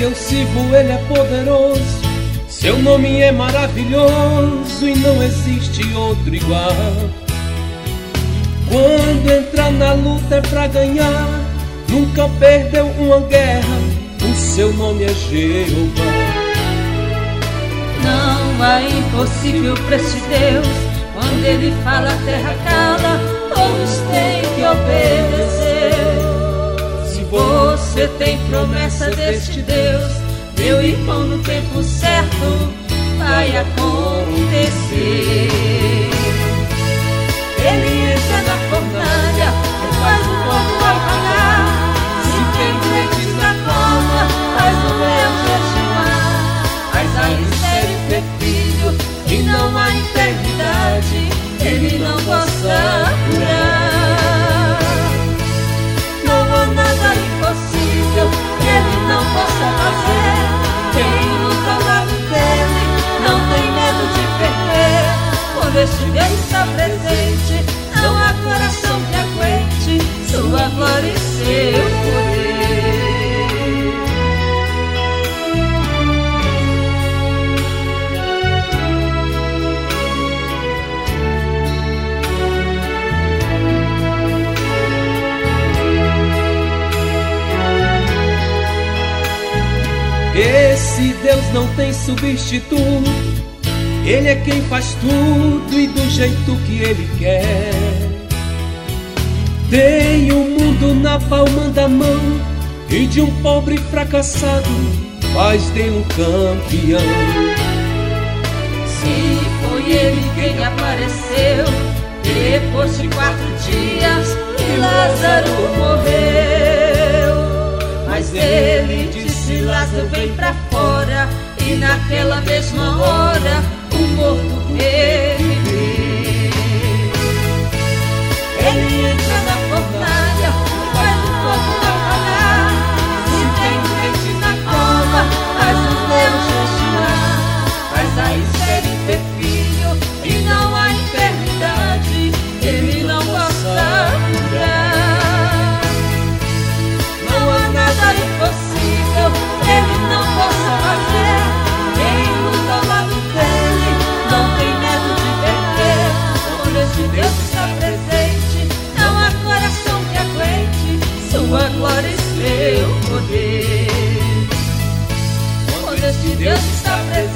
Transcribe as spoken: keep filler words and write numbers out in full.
eu sirvo, Ele é poderoso. Seu nome é maravilhoso e não existe outro igual. Quando entra na luta é pra ganhar, nunca perdeu uma guerra, o seu nome é Jeová. Não há impossível pra este Deus, quando Ele fala a terra cala, todos têm que obedecer. Se você tem promessa deste Deus, meu irmão, no tempo certo vai acontecer. Ele entra na fornalha e faz o povo apagar. Se tem crentes na cova, faz o leão jejuar. Faz a sério ter filho e não há eternidade, Ele não possa curar. Não há nada impossível que Ele não possa fazer. Quem luta ao lado dele não tem medo de perder. Quando este Deus está presente, não há coração que aguente sua glória e seu poder. Esse Deus não tem substituto, Ele é quem faz tudo e do jeito que Ele quer. Tem o mundo na palma da mão e de um pobre fracassado faz dele um campeão. Se foi Ele quem apareceu depois de quatro dias e Lázaro morreu, mas Ele disse: Lázaro, vem pra fora. E naquela mesma hora o morto reviveu. Ele entra na fornalha e faz o fogo apagar. Se tem crente na cova, faz os leões jejuar. Faz a Esther ter filho e não há enfermidade, Ele não possa curar. Não há nada impossível, Ele não possa fazer. Quem luta ao lado dele não tem medo de perder. Quando este Deus está presente, não há coração que aguente sua glória e seu poder. Quando este Deus está presente,